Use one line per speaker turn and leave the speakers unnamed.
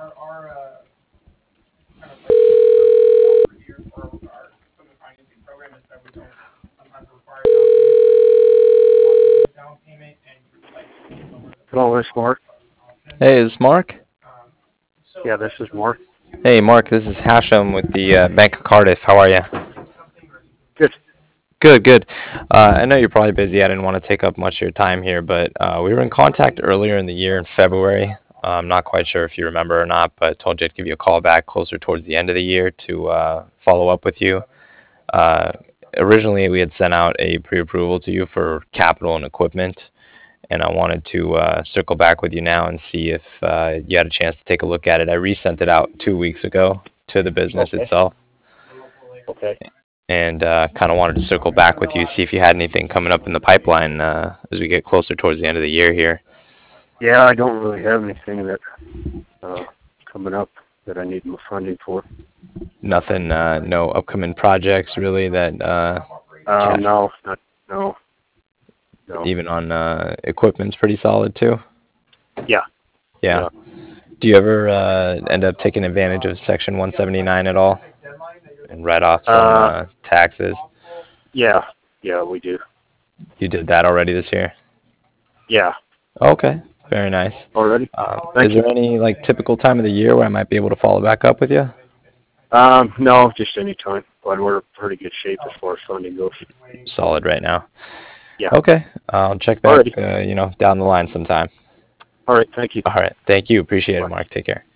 Hello, this is Mark.
Hey, is this Mark?
Yeah, this is Mark.
Hey, Mark, this is Hashem with the Bank of Cardiff. How are you?
Good.
Good, good. I know you're probably busy. I didn't want to take up much of your time here, but we were in contact earlier in the year in February. I'm not quite sure if you remember or not, but I told you I'd give you a call back closer towards the end of the year to follow up with you. Uh, Originally, we had sent out a pre-approval to you for capital and equipment, and I wanted to circle back with you now and see if you had a chance to take a look at it. I resent it out 2 weeks ago to the business
Okay.
itself,
Okay.
and kind of wanted to circle back with you, see if you had anything coming up in the pipeline as we get closer towards the end of the year here.
Yeah, I don't really have anything that coming up that I need more funding for.
Nothing, no upcoming projects really that cash,
No, not no, no.
even on equipment's pretty solid too.
Yeah,
Yeah.
yeah.
Do you ever end up taking advantage of Section 179 at all and write off some taxes?
Yeah, yeah. We do.
You did that already this year?
Yeah,
Okay, very nice.
already.
Is
Thank you.
there any like typical time of the year where I might be able to follow back up with you?
No, just any time. But we're in pretty good shape as far as funding goes.
Solid right now.
Yeah.
Okay, I'll check back,
Alrighty.
down the line sometime.
All right. Thank you.
All right, thank you. Appreciate it,
Bye.
Mark. Take care.